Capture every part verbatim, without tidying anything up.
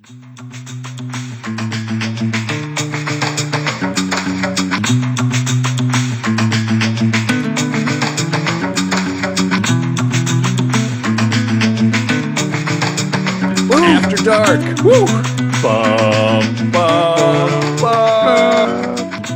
After Dark. Woo! Bum, bum, bum.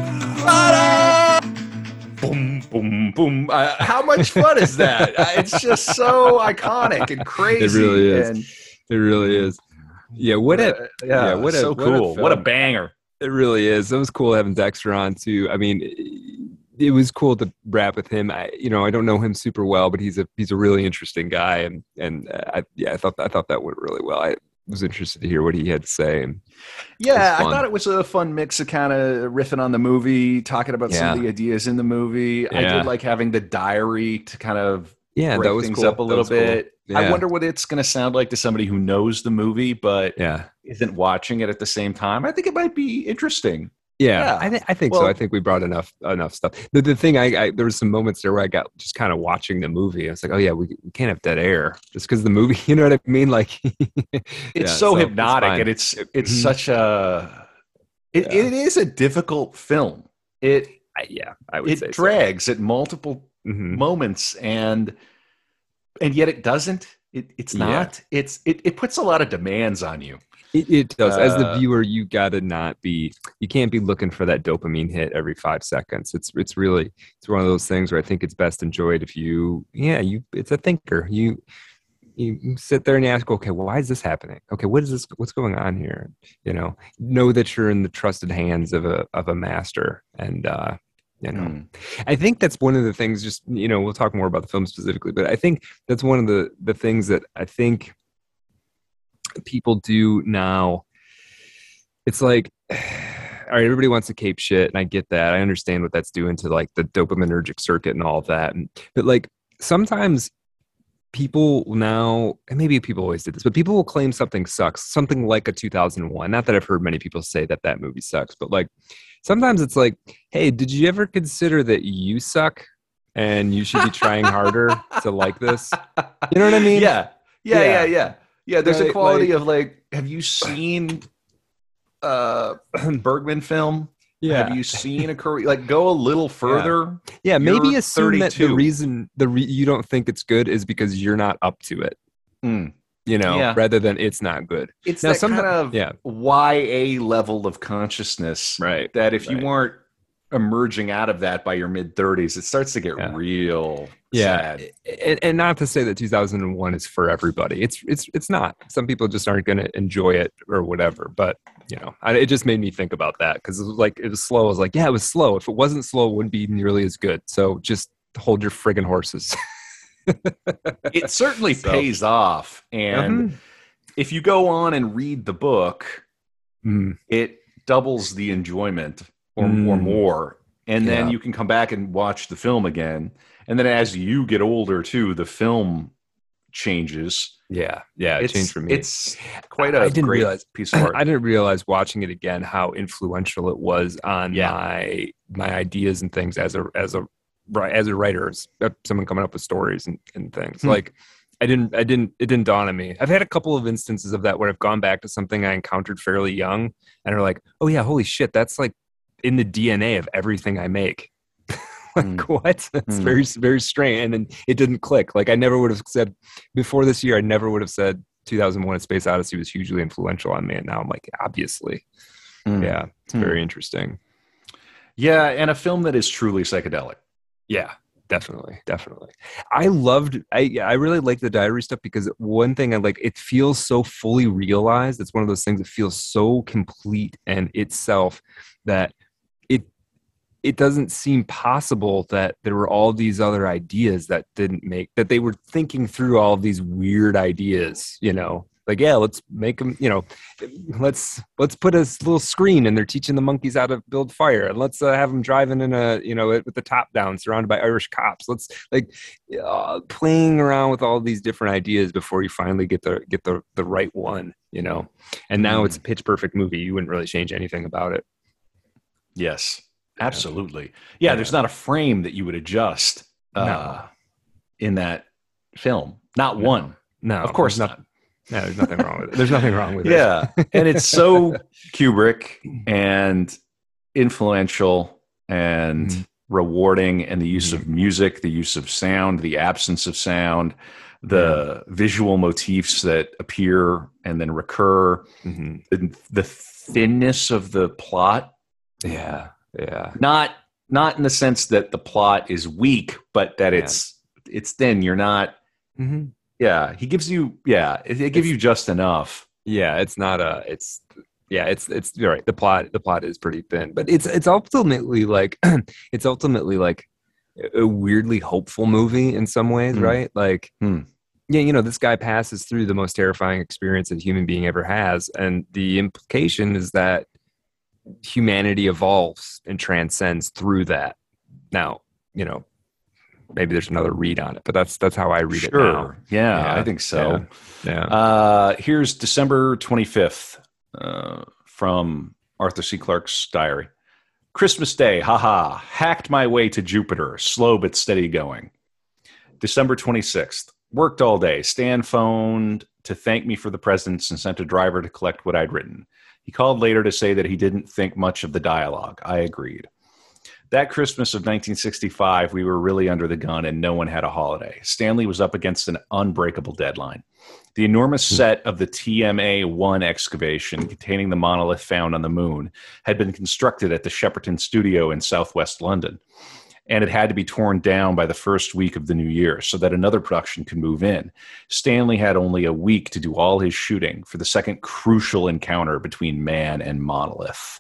Boom, boom, boom. Uh, how much fun is that? Uh, it's just so iconic and crazy. It really is. And, it really is. Yeah, what a uh, yeah, yeah, what a so what cool. A what a film. banger. It really is. It was cool having Dexter on too. I mean, it, it was cool to rap with him. I, you know, I don't know him super well, but he's a he's a really interesting guy, and and uh, I, yeah, I thought I thought that went really well. I was interested to hear what he had to say. And yeah, I thought it was a fun mix of kind of riffing on the movie, talking about yeah. some of the ideas in the movie. Yeah. I did like having the diary to kind of yeah, break that was things cool. up a little bit. Cool. Yeah. I wonder what it's going to sound like to somebody who knows the movie but yeah. isn't watching it at the same time. I think it might be interesting. Yeah, yeah. I, th- I think well, so. I think we brought enough enough stuff. The, the thing, I, I there were some moments there where I got just kind of watching the movie. I was like, oh yeah, we, we can't have dead air just because the movie. You know what I mean? Like, it's yeah, so, so hypnotic, it's and it's it's mm-hmm. such a. It, yeah. it is a difficult film. It I, yeah, I would it say drags so. at multiple mm-hmm. moments, and and yet it doesn't. It, it's not. Yeah. It's it, it puts a lot of demands on you. It, it does. Uh, As the viewer, you gotta not be. You can't be looking for that dopamine hit every five seconds. It's it's really it's one of those things where I think it's best enjoyed if you yeah you. It's a thinker. You you sit there and you ask, okay, why is this happening? Okay, what is this? What's going on here? You know, know that you're in the trusted hands of a of a master, and uh, you know, mm. I think that's one of the things. Just you know, we'll talk more about the film specifically, but I think that's one of the the things that I think people do now. It's like, all right, everybody wants to cape shit, and I get that. I understand what that's doing to like the dopaminergic circuit and all of that. And, but like sometimes people now, and maybe people always did this, but people will claim something sucks, something like a two thousand one. Not that I've heard many people say that that movie sucks, but like sometimes it's like, hey, did you ever consider that you suck and you should be trying harder to like this? You know what I mean? Yeah, yeah, yeah, yeah. Yeah, yeah there's right, a quality like, of like, have you seen uh Bergman film? Yeah. Have you seen a career? Like, go a little further. Yeah, yeah maybe assume thirty-two. That the reason the re- you don't think it's good is because you're not up to it. Mm. You know, yeah. rather than it's not good. It's now, that kind of yeah. Y A level of consciousness, right? That if right. you weren't emerging out of that by your mid thirties, it starts to get yeah. real yeah. sad. And, and not to say that two thousand one is for everybody. It's it's it's not. Some people just aren't going to enjoy it or whatever. But you know, I, it just made me think about that because it was like it was slow. I was like, yeah, it was slow. If it wasn't slow, it wouldn't be nearly as good. So just hold your friggin' horses. It certainly so. pays off, and mm-hmm. if you go on and read the book, mm. it doubles the enjoyment. Or, mm. or more, and then yeah. you can come back and watch the film again. And then as you get older too, the film changes. Yeah, yeah, it it's, changed for me. It's quite a I didn't great realize, piece of art. I didn't realize watching it again how influential it was on yeah. my my ideas and things as a as a as a writer, as someone coming up with stories and, and things. Hmm. Like I didn't I didn't it didn't dawn on me. I've had a couple of instances of that where I've gone back to something I encountered fairly young and are like, oh yeah, holy shit, that's like in the D N A of everything I make. Like mm. what? That's mm. very, very strange. And then it didn't click. Like I never would have said before this year, I never would have said two thousand one A Space Odyssey was hugely influential on me. And now I'm like, obviously. Mm. Yeah. It's mm. very interesting. Yeah. And a film that is truly psychedelic. Yeah, definitely. Definitely. I loved, I, I really like the diary stuff because one thing I like, it feels so fully realized. It's one of those things that feels so complete and itself that it doesn't seem possible that there were all these other ideas that didn't make, that they were thinking through all of these weird ideas, you know, like, yeah, let's make them, you know, let's, let's put a little screen and they're teaching the monkeys how to build fire. And let's uh, have them driving in a, you know, with the top down surrounded by Irish cops. Let's like uh, playing around with all these different ideas before you finally get the, get the, the right one, you know, and now mm. it's a pitch perfect movie. You wouldn't really change anything about it. Yes. Absolutely. Yeah, yeah, there's not a frame that you would adjust uh, no. in that film. Not no. one. No, of course not. Yeah, there's nothing wrong with it. There's nothing wrong with yeah. it. And it's so Kubrick and influential and mm. rewarding, and the use mm. of music, the use of sound, the absence of sound, the yeah. visual motifs that appear and then recur, mm-hmm. the, the thinness of the plot. Yeah. Yeah. Not not in the sense that the plot is weak, but that yeah. it's it's thin. You're not mm-hmm. Yeah, he gives you yeah, it, it gives you just enough. Yeah, it's not a it's yeah, it's it's you're right. The plot the plot is pretty thin, but it's it's ultimately like it's ultimately like a weirdly hopeful movie in some ways, mm. right? Like mm. yeah, you know, this guy passes through the most terrifying experience that a human being ever has, and the implication is that humanity evolves and transcends through that. Now, you know, maybe there's another read on it, but that's that's how I read sure. it now. Yeah, yeah, I think so. Yeah. yeah. Uh, here's December twenty-fifth uh, from Arthur C. Clarke's diary. Christmas Day, haha, hacked my way to Jupiter, slow but steady going. December twenty-sixth, worked all day. Stan phoned to thank me for the presents and sent a driver to collect what I'd written. He called later to say that he didn't think much of the dialogue. I agreed. That Christmas of nineteen sixty-five, we were really under the gun and no one had a holiday. Stanley was up against an unbreakable deadline. The enormous set of the T M A one excavation containing the monolith found on the moon had been constructed at the Shepperton Studio in southwest London, and it had to be torn down by the first week of the new year so that another production could move in. Stanley had only a week to do all his shooting for the second crucial encounter between man and monolith.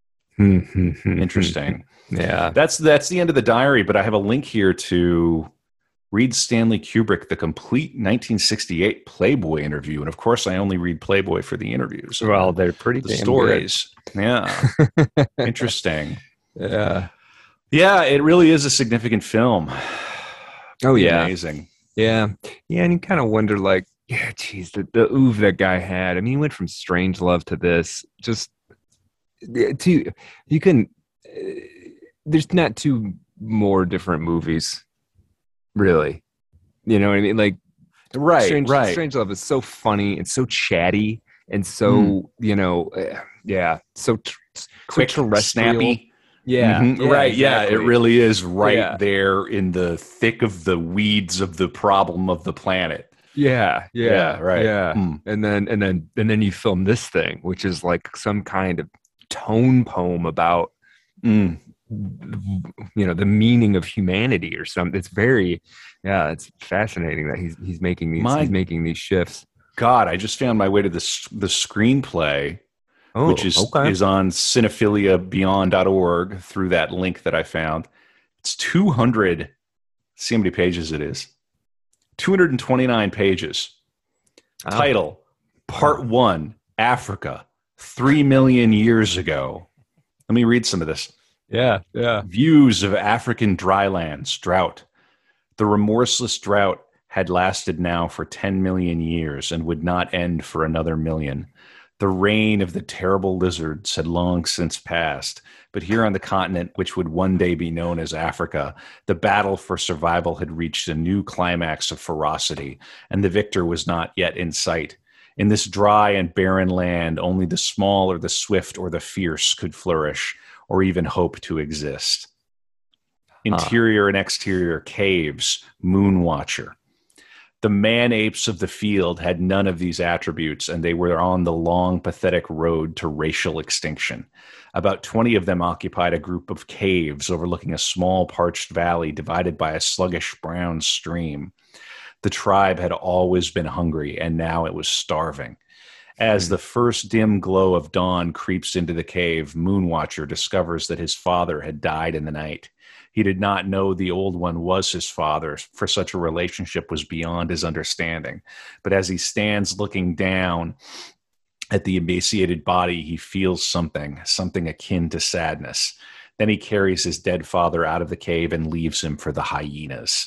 Interesting. Yeah. That's that's the end of the diary, but I have a link here to read Stanley Kubrick, the complete nineteen sixty-eight Playboy interview. And of course, I only read Playboy for the interviews. Well, they're pretty the damn stories. Good. Yeah. Interesting. Yeah. Yeah, it really is a significant film. Oh, yeah. Amazing. Yeah. Yeah, and you kind of wonder, like, yeah, geez, the, the oof that guy had. I mean, he went from Strangelove to this. Just, to, you can, uh, there's not two more different movies, really. You know what I mean? Like, right, Strange, right. Strangelove is so funny and so chatty and so, mm. you know, uh, yeah, so, tr- quick, so terrestrial. Snappy. Yeah, mm-hmm. yeah, right. exactly. Yeah, it really is right yeah. there in the thick of the weeds of the problem of the planet. Yeah, yeah, yeah right. Yeah, mm. and then and then and then you film this thing, which is like some kind of tone poem about, mm. you know, the meaning of humanity or something. It's very, yeah, it's fascinating that he's he's making these my he's making these shifts. God, I just found my way to the the screenplay. Oh, which is okay. is on cinephilia beyond dot org through that link that I found. It's two hundred. See how many pages it is. two hundred twenty-nine pages. Oh. Title, Part oh. one, Africa, three million years ago. Let me read some of this. Yeah, yeah. Views of African drylands, drought. The remorseless drought had lasted now for ten million years and would not end for another million. The reign of the terrible lizards had long since passed, but here on the continent, which would one day be known as Africa, the battle for survival had reached a new climax of ferocity, and the victor was not yet in sight. In this dry and barren land, only the small or the swift or the fierce could flourish, or even hope to exist. Interior huh. and exterior caves, Moonwatcher. The man-apes of the field had none of these attributes, and they were on the long, pathetic road to racial extinction. About twenty of them occupied a group of caves overlooking a small, parched valley divided by a sluggish brown stream. The tribe had always been hungry, and now it was starving. As the first dim glow of dawn creeps into the cave, Moonwatcher discovers that his father had died in the night. He did not know the old one was his father, for such a relationship was beyond his understanding. But as he stands looking down at the emaciated body, he feels something, something akin to sadness. Then he carries his dead father out of the cave and leaves him for the hyenas.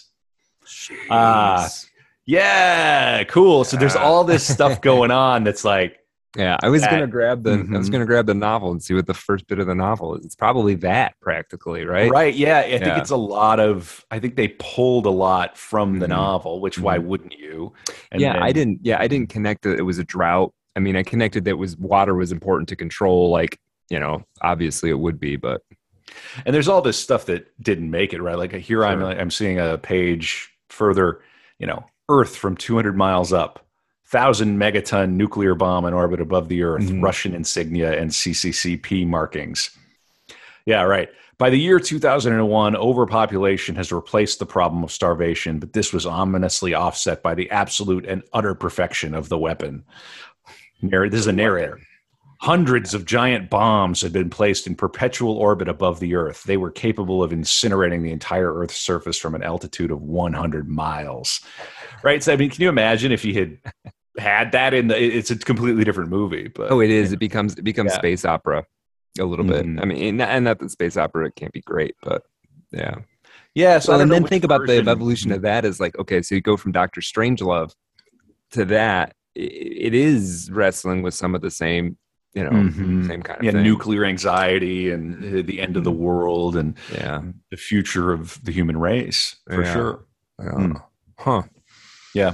Ah, uh, yeah, cool. So there's all this stuff going on that's like, Yeah, I was That, gonna grab the I was mhm. gonna grab the novel and see what the first bit of the novel is. It's probably that practically, right? Right. Yeah. I think Yeah. it's a lot of, I think they pulled a lot from the hmm novel, which why hmm wouldn't you? And Yeah, I then, didn't. Yeah, I didn't connect that it was a drought. I mean, I connected that it was water was important to control. Like, you know, obviously it would be, but and there's all this stuff that didn't make it, right? Like here I'm, sure. I'm seeing a page further, you know, Earth from two hundred miles up, thousand megaton nuclear bomb in orbit above the Earth, hmm Russian insignia and C C C P markings. Yeah, right. By the year two thousand one, overpopulation has replaced the problem of starvation, but this was ominously offset by the absolute and utter perfection of the weapon. Narr- This is The a narrator. weapon. Hundreds of giant bombs had been placed in perpetual orbit above the Earth. They were capable of incinerating the entire Earth's surface from an altitude of one hundred miles. Right? So, I mean, can you imagine if you had had that in the, it's a completely different movie, Oh, but it you is. know, It becomes it becomes yeah. space opera a little bit. Mhm. I mean, and, and not that space opera can't be great, but yeah. Yeah. So I Well, don't and know then which think about the version. evolution of that as like, okay, so you go from Doctor Strangelove to that. I- It is wrestling with some of the same, you know, hmm same kind of Yeah, things. nuclear anxiety and uh, the end of the Mhm. world and Yeah. the future of the human race for Yeah. sure. Yeah. Hmm. Huh. Yeah,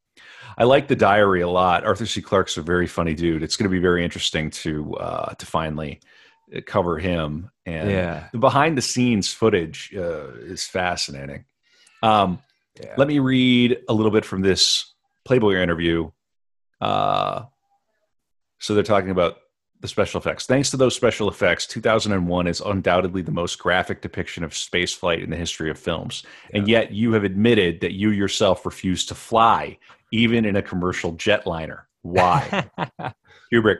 I like the diary a lot. Arthur C. Clarke's a very funny dude. It's going to be very interesting to uh, to finally uh, cover him, and Yeah. the behind the scenes footage uh, is fascinating. Um, Yeah. let me read a little bit from this Playboy interview. Uh, So they're talking about the special effects. Thanks to those special effects, two thousand one is undoubtedly the most graphic depiction of spaceflight in the history of films. Yeah. And yet you have admitted that you yourself refuse to fly, even in a commercial jetliner. Why? Kubrick,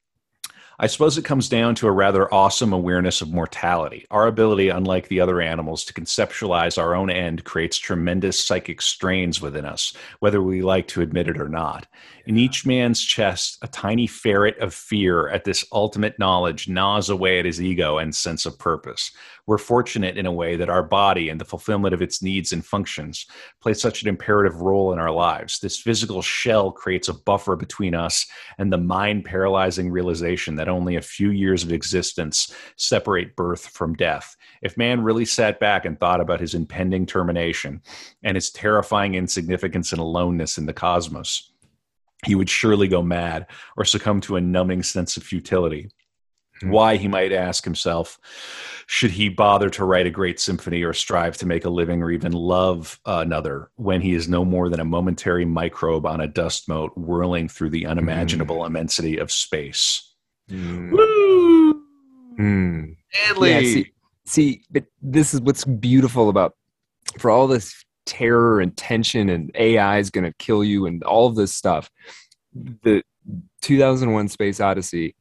I suppose it comes down to a rather awesome awareness of mortality. Our ability, unlike the other animals, to conceptualize our own end creates tremendous psychic strains within us, whether we like to admit it or not. In each man's chest, a tiny ferret of fear at this ultimate knowledge gnaws away at his ego and sense of purpose. We're fortunate in a way that our body and the fulfillment of its needs and functions play such an imperative role in our lives. This physical shell creates a buffer between us and the mind paralyzing realization that only a few years of existence separate birth from death. If man really sat back and thought about his impending termination and his terrifying insignificance and aloneness in the cosmos, he would surely go mad or succumb to a numbing sense of futility. Why, he might ask himself, should he bother to write a great symphony or strive to make a living or even love another when he is no more than a momentary microbe on a dust mote whirling through the Mm. unimaginable immensity of space? Mm. Woo! Mm. Yeah. See, Stanley! see, but this is what's beautiful about for all this terror and tension and A I is going to kill you and all of this stuff. The two thousand one Space Odyssey,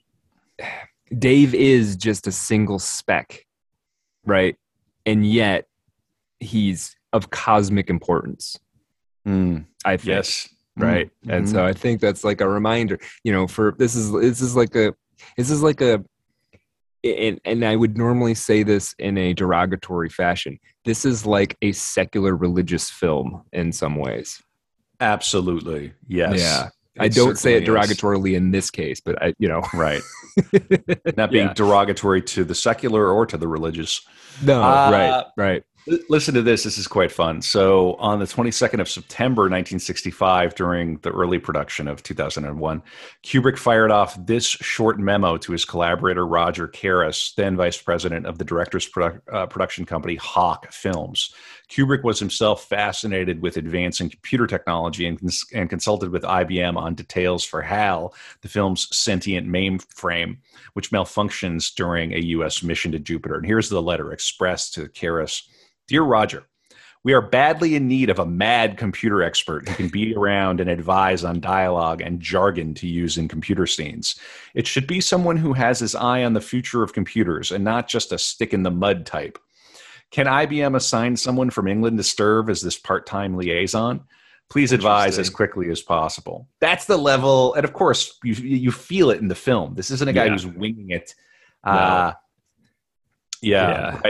Dave is just a single speck, right? And yet he's of cosmic importance, Mm, I think, yes. right? Mm, And mhm. so I think that's like a reminder, you know, for this is this is like a this is like a and, and I would normally say this in a derogatory fashion. This is like a secular religious film in some ways. Absolutely. Yes. Yeah. I It don't say it certainly is. derogatorily in this case, but I, you know, Right. Not being yeah. derogatory to the secular or to the religious. No, right, Uh, right. L- Listen to this. This is quite fun. So, on the twenty-second of September, nineteen sixty-five, during the early production of two thousand one, Kubrick fired off this short memo to his collaborator, Roger Karras, then vice president of the director's produ- uh, production company, Hawk Films. Kubrick was himself fascinated with advancing computer technology and, cons- and consulted with I B M on details for HAL, the film's sentient mainframe, which malfunctions during a U S mission to Jupiter. And here's the letter expressed to Karras. Dear Roger, we are badly in need of a mad computer expert who can be around and advise on dialogue and jargon to use in computer scenes. It should be someone who has his eye on the future of computers and not just a stick in the mud type. Can I B M assign someone from England to serve as this part-time liaison? Please advise as Interesting. quickly as possible. That's the level, and of course, you you feel it in the film. This isn't a guy Yeah. who's winging it. No. Uh, yeah, Yeah. right.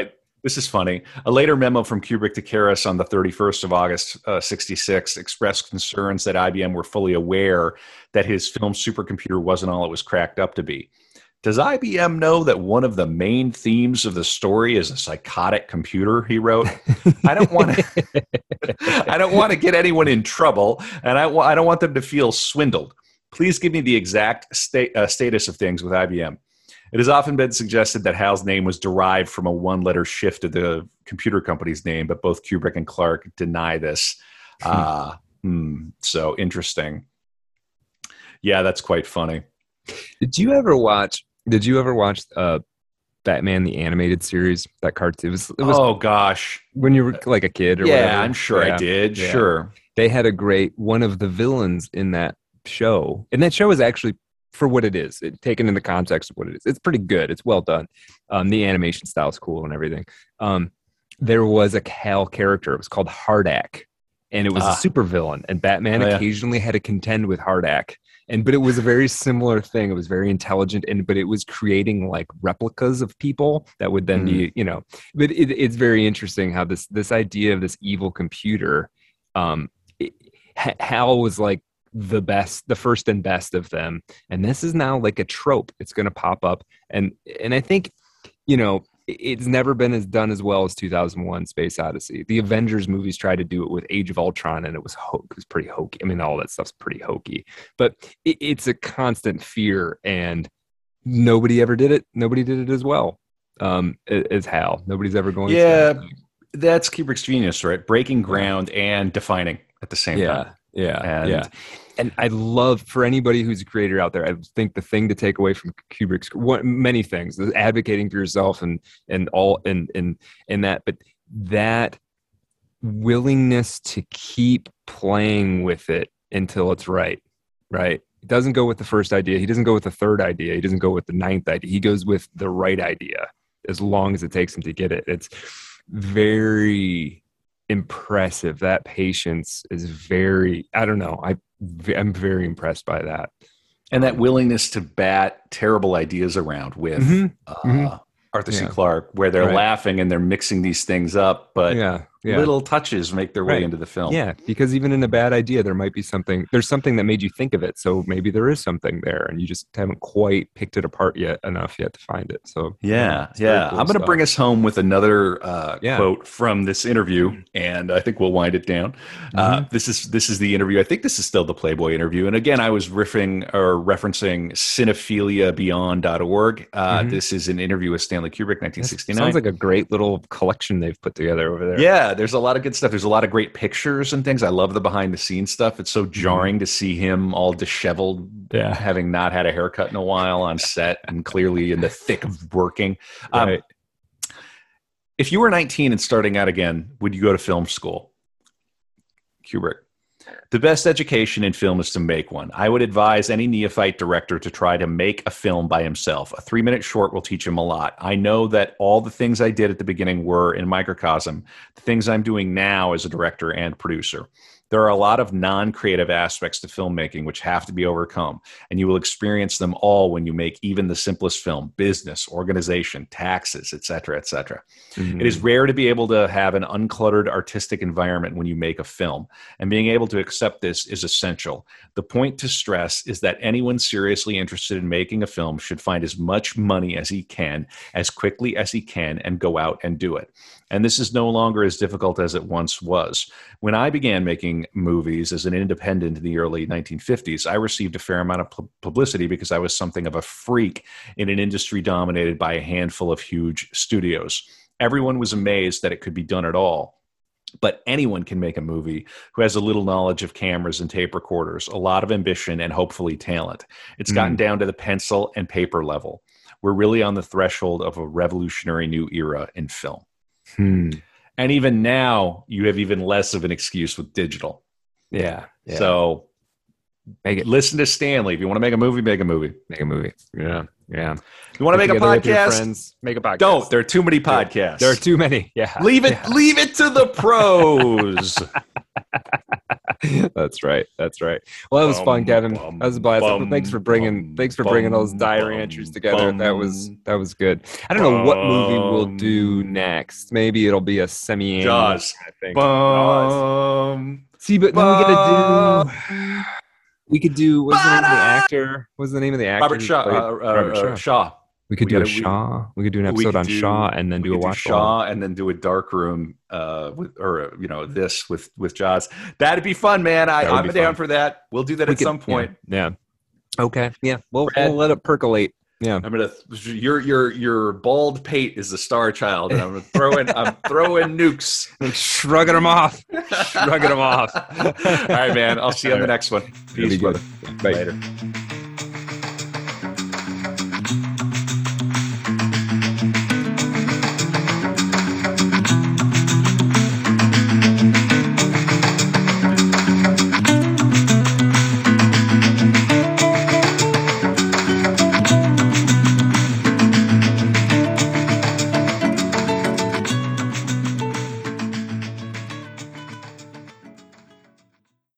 This is funny. A later memo from Kubrick to Karras on the thirty-first of August, uh, sixty-six, expressed concerns that I B M were fully aware that his film supercomputer wasn't all it was cracked up to be. Does I B M know that one of the main themes of the story is a psychotic computer? He wrote. I don't want to. I don't want to get anyone in trouble, and I, I don't want them to feel swindled. Please give me the exact sta- uh, status of things with I B M. It has often been suggested that Hal's name was derived from a one-letter shift of the computer company's name, but both Kubrick and Clark deny this. Uh, hmm, so interesting. Yeah, that's quite funny. Did you ever watch? Did you ever watch uh, Batman the Animated Series? That cartoon. It was, it was oh gosh, when you were like a kid or yeah, whatever. I'm sure yeah. I did. Yeah. Sure, they had a great one of the villains in that show, and that show is actually, for what it is, it, taken in the context of what it is, it's pretty good. It's well done. Um, the animation style is cool and everything. Um, there was a Hal character. It was called Hardak, and it was ah. a supervillain. And Batman oh, yeah. occasionally had to contend with Hardak. And but it was a very similar thing. It was very intelligent, and but it was creating like replicas of people that would then mm. be, you know. But it, it's very interesting how this this idea of this evil computer. Um, it, Hal was like the best, the first and best of them, and this is now like a trope. It's going to pop up, and and I think, you know, it's never been as done as well as two thousand one Space Odyssey. The Avengers movies tried to do it with Age of Ultron, and it was ho- it was pretty hokey. I mean, all that stuff's pretty hokey, but it, it's a constant fear, and nobody ever did it. Nobody did it as well um, as Hal. Nobody's ever going. Yeah, to. That's Kubrick's genius, right? Breaking ground and defining at the same yeah. time. Yeah, and, yeah. And I love, for anybody who's a creator out there, I think the thing to take away from Kubrick's one, many things, advocating for yourself and and all and and and that, but that willingness to keep playing with it until it's right, right? He doesn't go with the first idea. He doesn't go with the third idea. He doesn't go with the ninth idea. He goes with the right idea as long as it takes him to get it. It's very impressive. That patience is very, I don't know. I, I'm very impressed by that. And that willingness to bat terrible ideas around with mm-hmm. Uh, mm-hmm. Arthur yeah. C. Clarke, where they're right. laughing and they're mixing these things up, but yeah. Yeah. little touches make their way right. into the film. Yeah, because even in a bad idea, there might be something, there's something that made you think of it. So maybe there is something there and you just haven't quite picked it apart yet enough yet to find it. So yeah, yeah. yeah. Cool I'm going to bring us home with another uh, yeah. quote from this interview, and I think we'll wind it down. Mm-hmm. Uh, this is this is the interview. I think this is still the Playboy interview. And again, I was riffing or referencing cinephilia beyond dot org. Uh, mm-hmm. This is an interview with Stanley Kubrick, nineteen sixty-nine. That sounds like a great little collection they've put together over there. Yeah, there's a lot of good stuff. There's a lot of great pictures and things. I love the behind the scenes stuff. It's so jarring to see him all disheveled, yeah. having not had a haircut in a while on set and clearly in the thick of working. Right. Um, if you were nineteen and starting out again, would you go to film school? Kubrick. The best education in film is to make one. I would advise any neophyte director to try to make a film by himself. A three-minute short will teach him a lot. I know that all the things I did at the beginning were in microcosm. The things I'm doing now as a director and producer. There are a lot of non-creative aspects to filmmaking which have to be overcome, and you will experience them all when you make even the simplest film: business, organization, taxes, et cetera, et cetera. Mm-hmm. It is rare to be able to have an uncluttered artistic environment when you make a film, and being able to accept this is essential. The point to stress is that anyone seriously interested in making a film should find as much money as he can, as quickly as he can, and go out and do it. And this is no longer as difficult as it once was. When I began making movies as an independent in the early nineteen fifties, I received a fair amount of pu- publicity because I was something of a freak in an industry dominated by a handful of huge studios. Everyone was amazed that it could be done at all. But anyone can make a movie who has a little knowledge of cameras and tape recorders, a lot of ambition, and hopefully talent. It's mm. gotten down to the pencil and paper level. We're really on the threshold of a revolutionary new era in film. Hmm. And even now, you have even less of an excuse with digital. Yeah. yeah. So make it. Listen to Stanley. If you want to make a movie, make a movie. Make a movie. Yeah. Yeah. If you want to make a podcast? Friends, make a podcast. Don't. There are too many podcasts. There are too many. Yeah. Leave it. Yeah. Leave it to the pros. That's right. That's right. Well, that was fun, Bum, Kevin. bum, That was a blast. bum, Thanks for bringing. bum, Thanks for bringing those bum, diary bum, entries together. That was bum, that was good. I don't know what movie we'll do bum. next. Maybe it'll be a semi-annual Jaws. kind of thing. Jaws. Bum, See, but then we gotta do. bum. We could do. What's the name of the Ba-da! actor? What's the name of the actor? Robert who Shaw. played Uh, uh, Robert uh, Shaw. Shaw. We could We do a gotta- we- Shaw. We could do an we episode could on do- Shaw and then we do a could watch Shaw and then do a dark room uh with or you know this with with Jaws. That'd be fun, man. I, That would I'm be down fun. for that. We'll do that We at could- some point. Yeah. yeah. Okay. Yeah. We'll, Brad. we'll let it percolate. Yeah. I'm gonna your your your bald pate is the star child, and I'm gonna throw in I'm throwing nukes. Shrugging them off. Shrugging them off. All right, man. I'll see you on the next one. That'd Peace, be good. brother. Bye. Later.